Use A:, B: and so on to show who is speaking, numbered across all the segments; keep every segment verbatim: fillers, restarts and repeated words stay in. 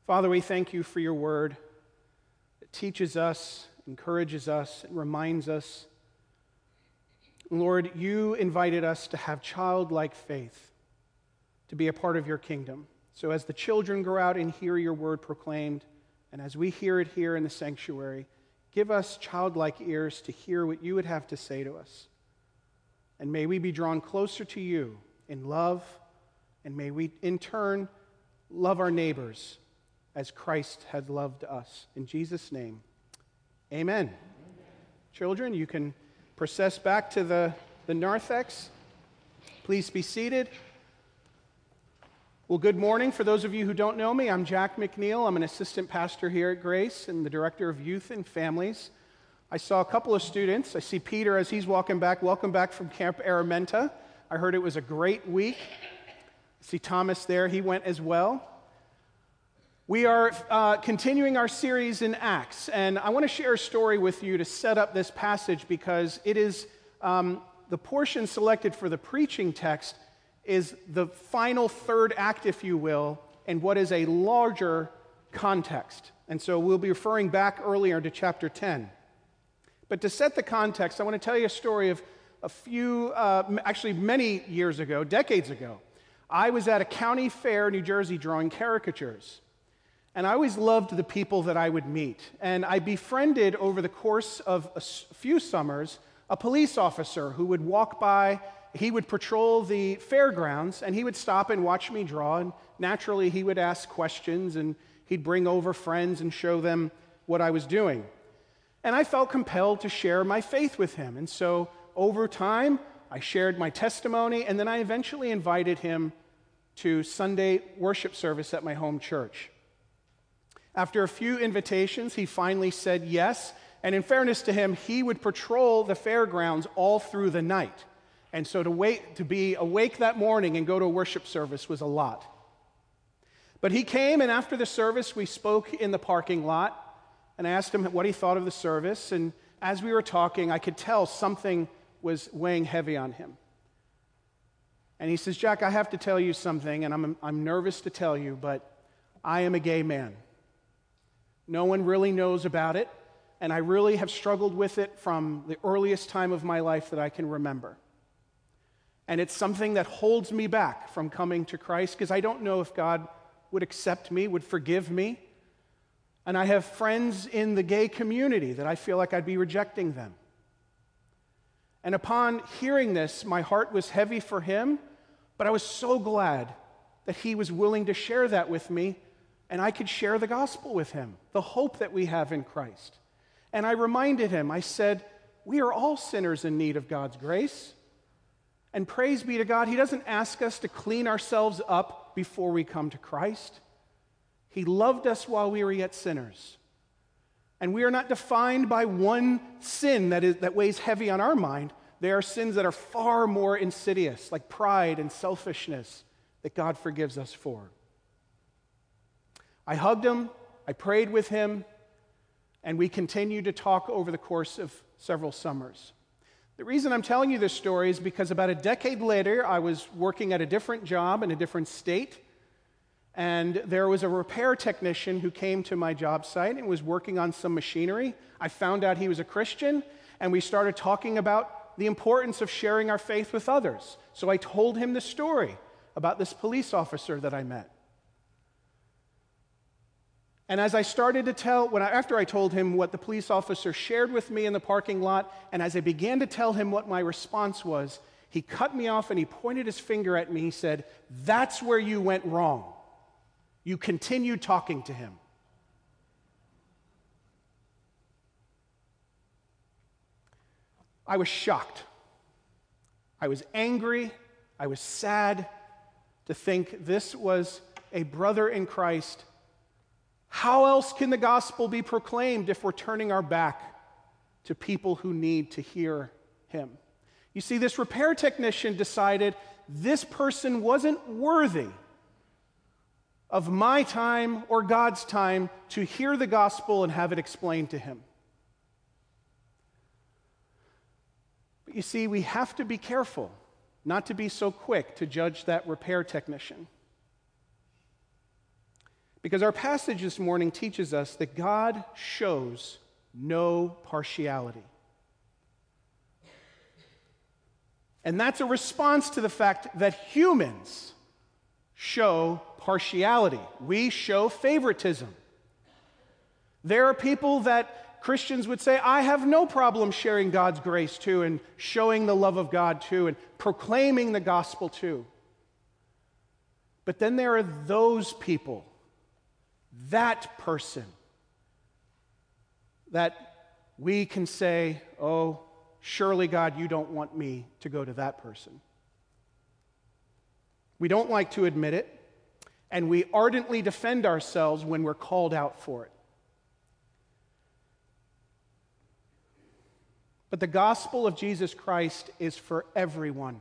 A: Father, we thank you for your word. It teaches us, encourages us, and reminds us. Lord, you invited us to have childlike faith, to be a part of your kingdom. So as the children go out and hear your word proclaimed, and as we hear it here in the sanctuary, give us childlike ears to hear what you would have to say to us. And may we be drawn closer to you in love, and may we in turn love our neighbors as Christ had loved us. In Jesus' name, amen. Amen. Children, you can process back to the, the narthex. Please be seated. Well, good morning. For those of you who don't know me, I'm Jack McNeil. I'm an assistant pastor here at Grace and the director of youth and families. I saw a couple of students. I see Peter as he's walking back. Welcome back from Camp Araminta. I heard it was a great week. I see Thomas there. He went as well. We are uh, continuing our series in Acts, and I want to share a story with you to set up this passage because it is um, the portion selected for the preaching text is the final third act, if you will, in what is a larger context. And so we'll be referring back earlier to chapter ten. But to set the context, I want to tell you a story of a few, uh, actually many years ago, decades ago. I was at a county fair in New Jersey drawing caricatures. And I always loved the people that I would meet. And I befriended over the course of a few summers a police officer who would walk by. He would patrol the fairgrounds, and he would stop and watch me draw. And naturally, he would ask questions, and he'd bring over friends and show them what I was doing. And I felt compelled to share my faith with him. And so over time, I shared my testimony, and then I eventually invited him to Sunday worship service at my home church. After a few invitations, he finally said yes, and in fairness to him, he would patrol the fairgrounds all through the night. And so to wait, to be awake that morning and go to a worship service was a lot. But he came, and after the service, we spoke in the parking lot, and I asked him what he thought of the service, and as we were talking, I could tell something was weighing heavy on him. And he says, "Jack, I have to tell you something, and I'm, I'm nervous to tell you, but I am a gay man. No one really knows about it, and I really have struggled with it from the earliest time of my life that I can remember. And it's something that holds me back from coming to Christ because I don't know if God would accept me, would forgive me. And I have friends in the gay community that I feel like I'd be rejecting them." And upon hearing this, my heart was heavy for him, but I was so glad that he was willing to share that with me, and I could share the gospel with him, the hope that we have in Christ. And I reminded him, I said, we are all sinners in need of God's grace. And praise be to God, he doesn't ask us to clean ourselves up before we come to Christ. He loved us while we were yet sinners. And we are not defined by one sin that is that weighs heavy on our mind. There are sins that are far more insidious, like pride and selfishness, that God forgives us for. I hugged him, I prayed with him, and we continued to talk over the course of several summers. The reason I'm telling you this story is because about a decade later, I was working at a different job in a different state, and there was a repair technician who came to my job site and was working on some machinery. I found out he was a Christian, and we started talking about the importance of sharing our faith with others. So I told him the story about this police officer that I met. And as I started to tell, when I, after I told him what the police officer shared with me in the parking lot, and as I began to tell him what my response was, he cut me off and he pointed his finger at me. He said, "That's where you went wrong. You continued talking to him." I was shocked. I was angry. I was sad to think this was a brother in Christ. How else can the gospel be proclaimed if we're turning our back to people who need to hear him? You see, this repair technician decided this person wasn't worthy of my time or God's time to hear the gospel and have it explained to him. But you see, we have to be careful not to be so quick to judge that repair technician. Because our passage this morning teaches us that God shows no partiality. And that's a response to the fact that humans show partiality. We show favoritism. There are people that Christians would say, I have no problem sharing God's grace to and showing the love of God to and proclaiming the gospel to. But then there are those people, that person, that we can say, oh, surely, God, you don't want me to go to that person. We don't like to admit it, and we ardently defend ourselves when we're called out for it. But the gospel of Jesus Christ is for everyone.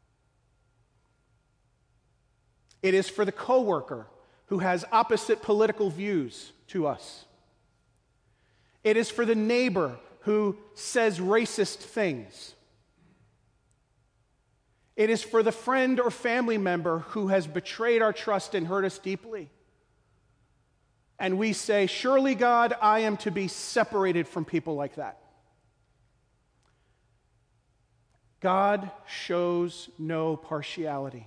A: It is for the coworker who has opposite political views to us. It is for the neighbor who says racist things. It is for the friend or family member who has betrayed our trust and hurt us deeply. And we say, surely, God, I am to be separated from people like that. God shows no partiality.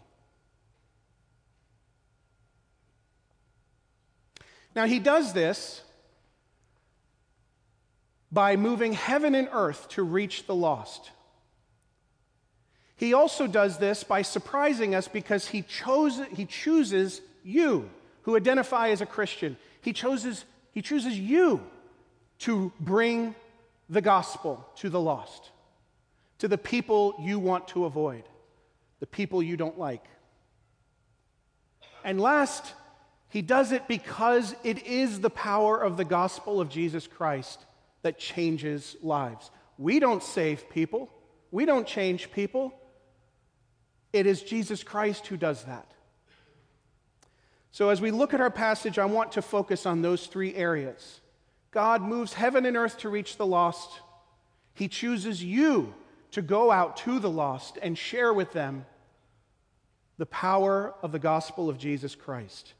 A: Now, he does this by moving heaven and earth to reach the lost. He also does this by surprising us because he chose, he chooses you who identify as a Christian. He chooses, he chooses you to bring the gospel to the lost, to the people you want to avoid, the people you don't like. And last, he does it because it is the power of the gospel of Jesus Christ that changes lives. We don't save people. We don't change people. It is Jesus Christ who does that. So as we look at our passage, I want to focus on those three areas. God moves heaven and earth to reach the lost. He chooses you to go out to the lost and share with them the power of the gospel of Jesus Christ.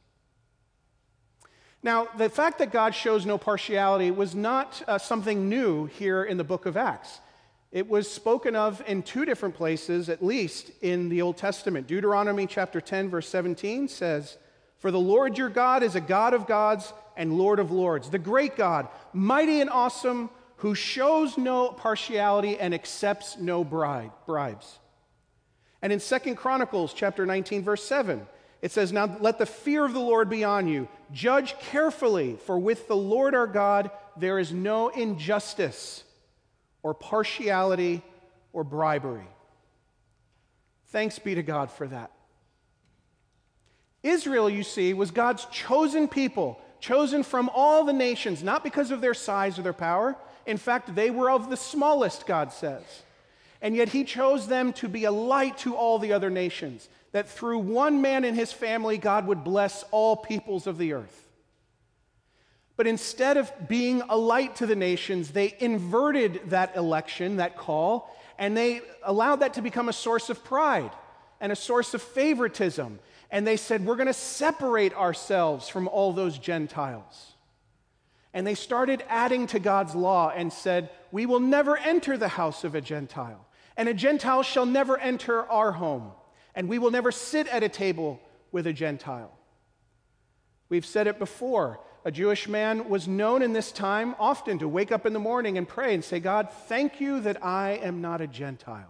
A: Now, the fact that God shows no partiality was not uh, something new here in the book of Acts. It was spoken of in two different places, at least in the Old Testament. Deuteronomy chapter ten, verse seventeen says, "For the Lord your God is a God of gods and Lord of lords, the great God, mighty and awesome, who shows no partiality and accepts no bribe, bribes." And in Second Chronicles chapter nineteen, verse seven, it says, "Now let the fear of the Lord be on you. Judge carefully, for with the Lord our God there is no injustice or partiality or bribery." Thanks be to God for that. Israel, you see, was God's chosen people, chosen from all the nations, not because of their size or their power. In fact, they were of the smallest, God says. And yet he chose them to be a light to all the other nations, that through one man and his family, God would bless all peoples of the earth. But instead of being a light to the nations, they inverted that election, that call, and they allowed that to become a source of pride and a source of favoritism. And they said, we're going to separate ourselves from all those Gentiles. And they started adding to God's law and said, we will never enter the house of a Gentile, and a Gentile shall never enter our home, and we will never sit at a table with a Gentile. We've said it before. A Jewish man was known in this time often to wake up in the morning and pray and say, God, thank you that I am not a Gentile.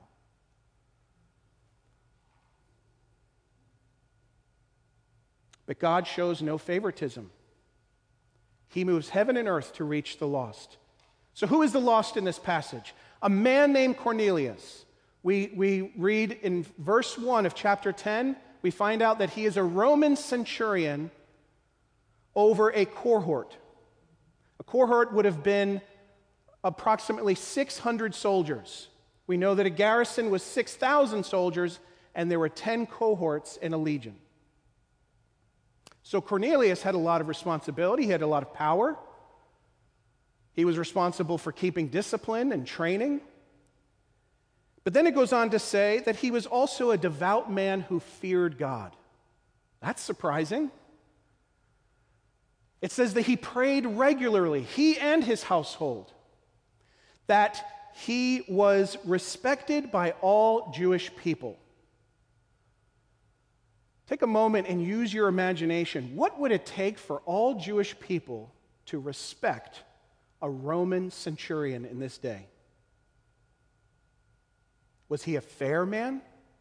A: But God shows no favoritism. He moves heaven and earth to reach the lost. So who is the lost in this passage? A man named Cornelius. We, we read in verse one of chapter ten, we find out that he is a Roman centurion over a cohort. A cohort would have been approximately six hundred soldiers. We know that a garrison was six thousand soldiers, and there were ten cohorts in a legion. So Cornelius had a lot of responsibility. He had a lot of power. He was responsible for keeping discipline and training. But then it goes on to say that he was also a devout man who feared God. That's surprising. It says that he prayed regularly, he and his household, that he was respected by all Jewish people. Take a moment and use your imagination. What would it take for all Jewish people to respect a Roman centurion in this day? Was he a fair man?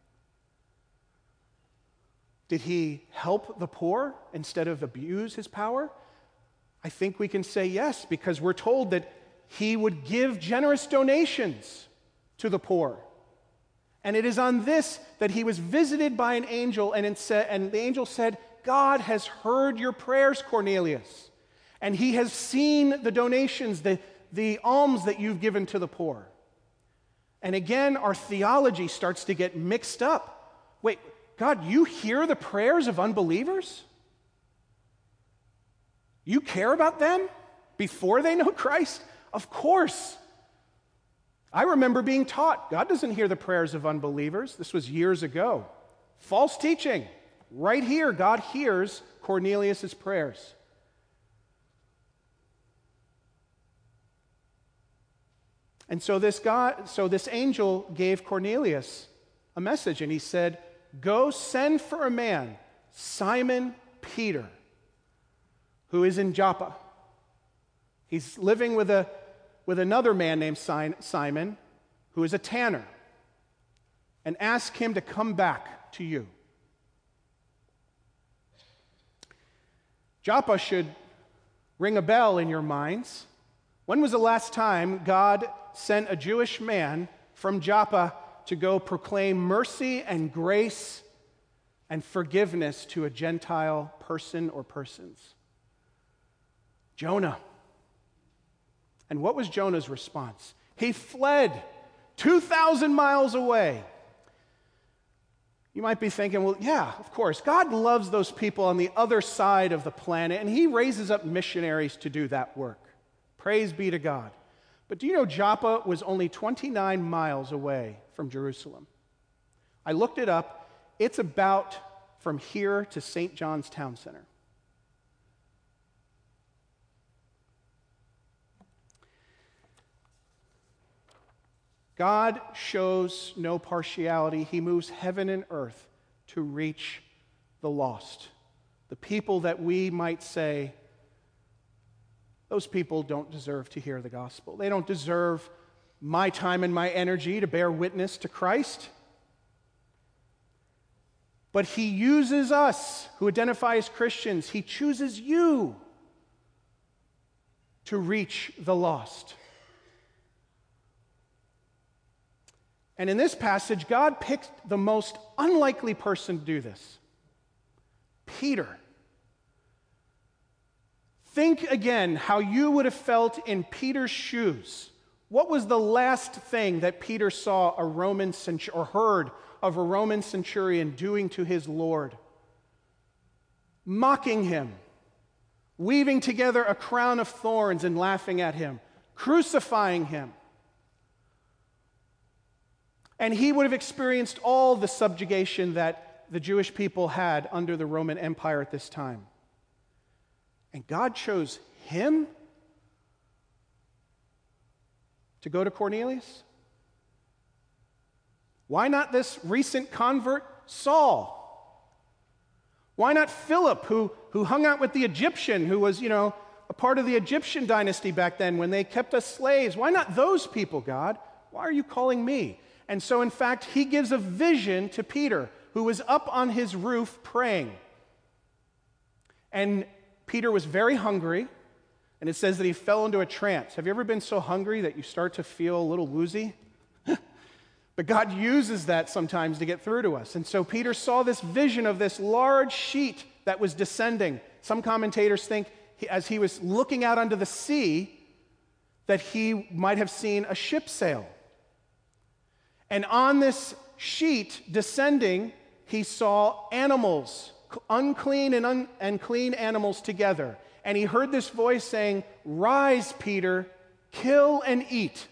A: Did he help the poor instead of abuse his power? I think we can say yes, because we're told that he would give generous donations to the poor. And it is on this that he was visited by an angel, and, it sa- and the angel said, God has heard your prayers, Cornelius, and he has seen the donations, the, the alms that you've given to the poor. And again, our theology starts to get mixed up. Wait, God, you hear the prayers of unbelievers? You care about them before they know Christ? Of course. I remember being taught, God doesn't hear the prayers of unbelievers. This was years ago. False teaching. Right here, God hears Cornelius' prayers. And so this God, so this angel gave Cornelius a message, and he said, go send for a man, Simon Peter, who is in Joppa. He's living with a with another man named Simon, who is a tanner, and ask him to come back to you. Joppa should ring a bell in your minds. When was the last time God sent a Jewish man from Joppa to go proclaim mercy and grace and forgiveness to a Gentile person or persons? Jonah. And what was Jonah's response? He fled two thousand miles away. You might be thinking, well, yeah, of course. God loves those people on the other side of the planet, and he raises up missionaries to do that work. Praise be to God. But do you know Joppa was only twenty-nine miles away from Jerusalem? I looked it up. It's about from here to Saint John's Town Center. God shows no partiality. He moves heaven and earth to reach the lost. The people that we might say, those people don't deserve to hear the gospel. They don't deserve my time and my energy to bear witness to Christ. But he uses us who identify as Christians. He chooses you to reach the lost. And in this passage, God picked the most unlikely person to do this, Peter. Think again how you would have felt in Peter's shoes. What was the last thing that Peter saw a Roman centurion, or heard of a Roman centurion doing to his Lord? Mocking him, weaving together a crown of thorns and laughing at him, crucifying him. And he would have experienced all the subjugation that the Jewish people had under the Roman Empire at this time. And God chose him to go to Cornelius? Why not this recent convert, Saul? Why not Philip, who, who hung out with the Egyptian, who was, you know, a part of the Egyptian dynasty back then when they kept us slaves? Why not those people, God? Why are you calling me? And so, in fact, he gives a vision to Peter, who was up on his roof praying. And Peter was very hungry, and it says that he fell into a trance. Have you ever been so hungry that you start to feel a little woozy? But God uses that sometimes to get through to us. And so Peter saw this vision of this large sheet that was descending. Some commentators think he, as he was looking out onto the sea, that he might have seen a ship sail. And on this sheet descending, he saw animals, unclean and, un- and clean animals together. And he heard this voice saying, "Rise, Peter, kill and eat."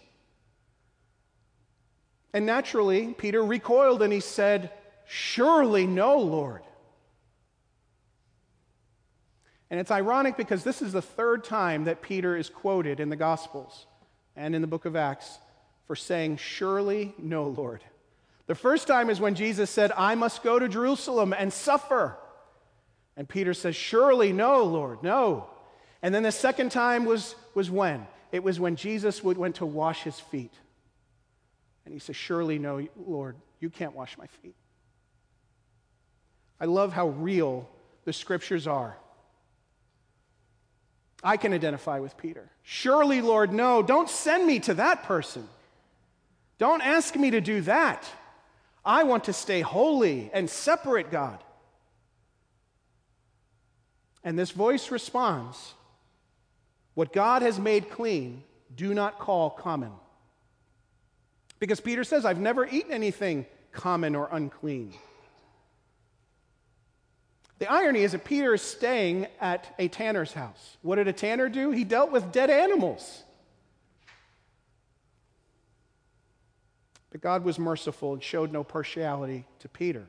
A: And naturally, Peter recoiled and he said, "Surely no, Lord." And it's ironic because this is the third time that Peter is quoted in the Gospels and in the book of Acts for saying, "Surely no, Lord." The first time is when Jesus said, "I must go to Jerusalem and suffer." And Peter says, "Surely no, Lord, no." And then the second time was, was when? It was when Jesus would, went to wash his feet. And he says, "Surely no, Lord, you can't wash my feet." I love how real the scriptures are. I can identify with Peter. "Surely, Lord, no, don't send me to that person. Don't ask me to do that. I want to stay holy and separate, God." And this voice responds, "What God has made clean, do not call common." Because Peter says, "I've never eaten anything common or unclean." The irony is that Peter is staying at a tanner's house. What did a tanner do? He dealt with dead animals. But God was merciful and showed no partiality to Peter.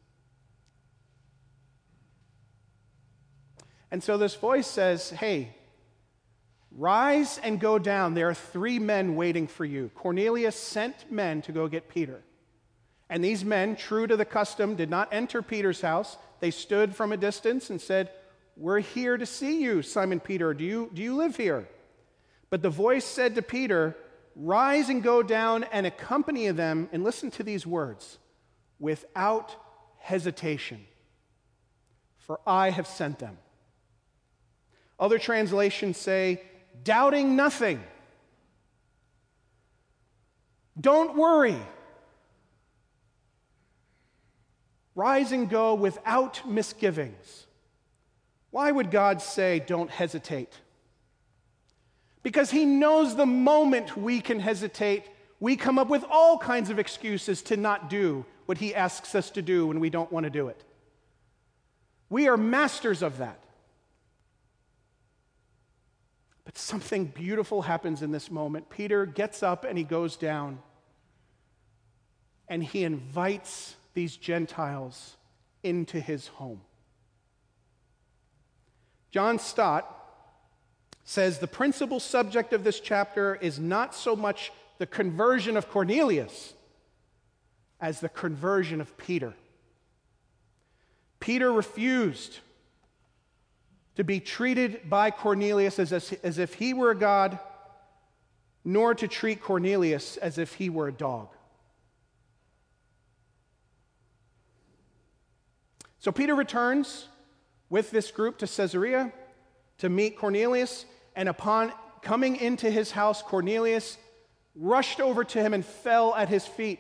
A: And so this voice says, "Hey, rise and go down. There are three men waiting for you." Cornelius sent men to go get Peter. And these men, true to the custom, did not enter Peter's house. They stood from a distance and said, "We're here to see you, Simon Peter. Do you, do you live here?" But the voice said to Peter, "Rise and go down and accompany them," and listen to these words, "without hesitation, for I have sent them." Other translations say, "Doubting nothing." Don't worry. Rise and go without misgivings. Why would God say, "Don't hesitate"? Because he knows the moment we can hesitate, we come up with all kinds of excuses to not do what he asks us to do when we don't want to do it. We are masters of that. But something beautiful happens in this moment. Peter gets up and he goes down, and he invites these Gentiles into his home. John Stott says the principal subject of this chapter is not so much the conversion of Cornelius as the conversion of Peter. Peter refused to be treated by Cornelius as, as if he were a god, nor to treat Cornelius as if he were a dog. So Peter returns with this group to Caesarea to meet Cornelius, and upon coming into his house, Cornelius rushed over to him and fell at his feet.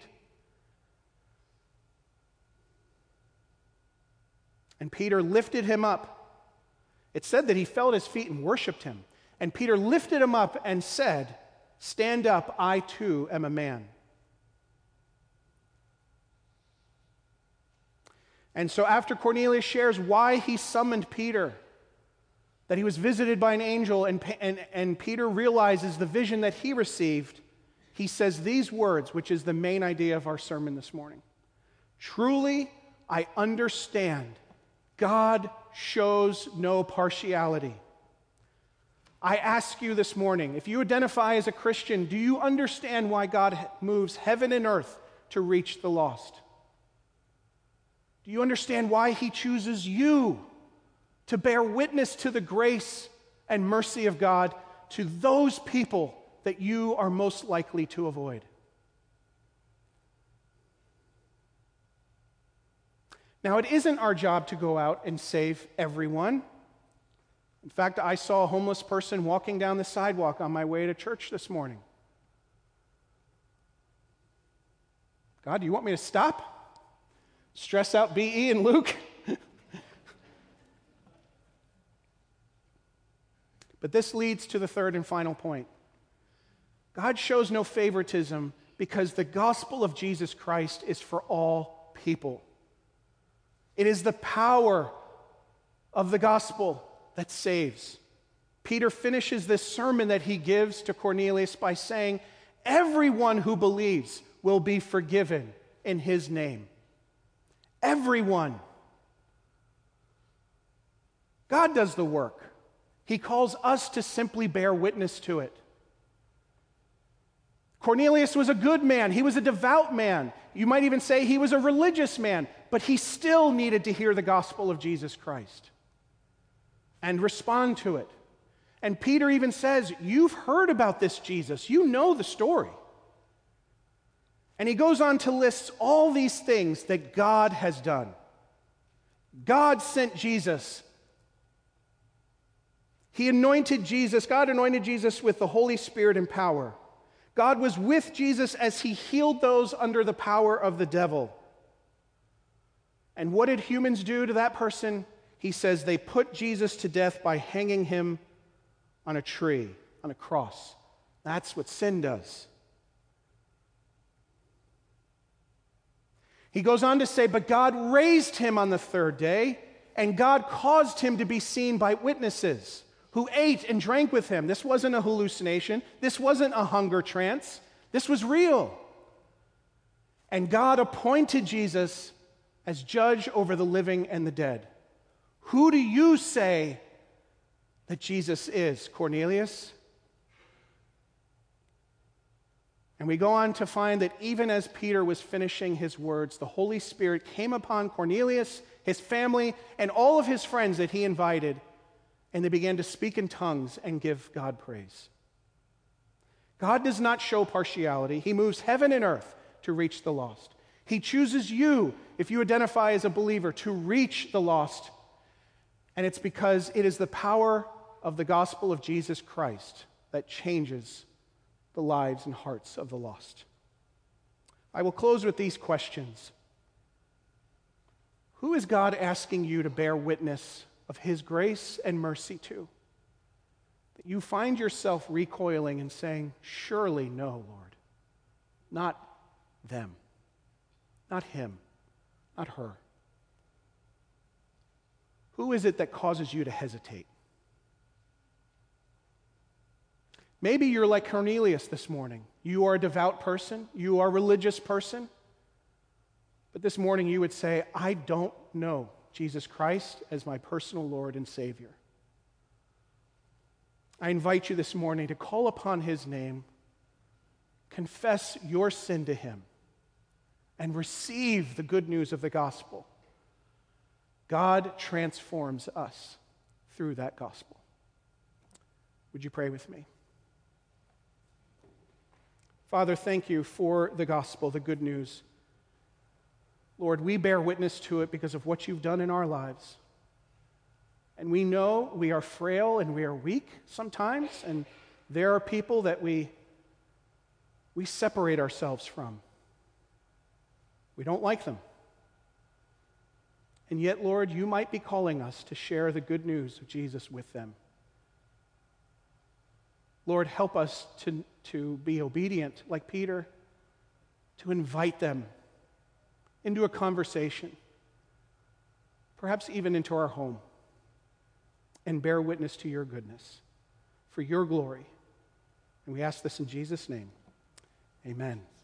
A: And Peter lifted him up. It said that he fell at his feet and worshiped him. And Peter lifted him up and said, "Stand up, I too am a man." And so after Cornelius shares why he summoned Peter, that he was visited by an angel, and, and, and Peter realizes the vision that he received, he says these words, which is the main idea of our sermon this morning. "Truly, I understand God shows no partiality." I ask you this morning, if you identify as a Christian, do you understand why God moves heaven and earth to reach the lost? Do you understand why he chooses you to bear witness to the grace and mercy of God to those people that you are most likely to avoid? Now, it isn't our job to go out and save everyone. In fact, I saw a homeless person walking down the sidewalk on my way to church this morning. God, do you want me to stop? Stress out B E and Luke? But this leads to the third and final point. God shows no favoritism because the gospel of Jesus Christ is for all people. It is the power of the gospel that saves. Peter finishes this sermon that he gives to Cornelius by saying, "Everyone who believes will be forgiven in his name." Everyone. God does the work. He calls us to simply bear witness to it. Cornelius was a good man. He was a devout man. You might even say he was a religious man, but he still needed to hear the gospel of Jesus Christ and respond to it. And Peter even says, you've heard about this Jesus. You know the story. And he goes on to list all these things that God has done. God sent Jesus. He anointed Jesus. God anointed Jesus with the Holy Spirit and power. God was with Jesus as he healed those under the power of the devil. And what did humans do to that person? He says they put Jesus to death by hanging him on a tree, on a cross. That's what sin does. He goes on to say, but God raised him on the third day, and God caused him to be seen by witnesses who ate and drank with him. This wasn't a hallucination. This wasn't a hunger trance. This was real. And God appointed Jesus as judge over the living and the dead. Who do you say that Jesus is, Cornelius? And we go on to find that even as Peter was finishing his words, the Holy Spirit came upon Cornelius, his family, and all of his friends that he invited, and they began to speak in tongues and give God praise. God does not show partiality. He moves heaven and earth to reach the lost. He chooses you, if you identify as a believer, to reach the lost. And it's because it is the power of the gospel of Jesus Christ that changes the lives and hearts of the lost. I will close with these questions. Who is God asking you to bear witness of his grace and mercy to? That you find yourself recoiling and saying, surely no, Lord. Not them. Not him. Not her. Who is it that causes you to hesitate? Maybe you're like Cornelius this morning. You are a devout person. You are a religious person. But this morning you would say, I don't know Jesus Christ as my personal Lord and Savior. I invite you this morning to call upon his name, confess your sin to him, and receive the good news of the gospel. God transforms us through that gospel. Would you pray with me? Father, thank you for the gospel, the good news. Lord, we bear witness to it because of what you've done in our lives. And we know we are frail and we are weak sometimes, and there are people that we, we separate ourselves from. We don't like them. And yet, Lord, you might be calling us to share the good news of Jesus with them. Lord, help us to, to be obedient like Peter, to invite them into a conversation, perhaps even into our home, and bear witness to your goodness for your glory. And we ask this in Jesus' name. Amen.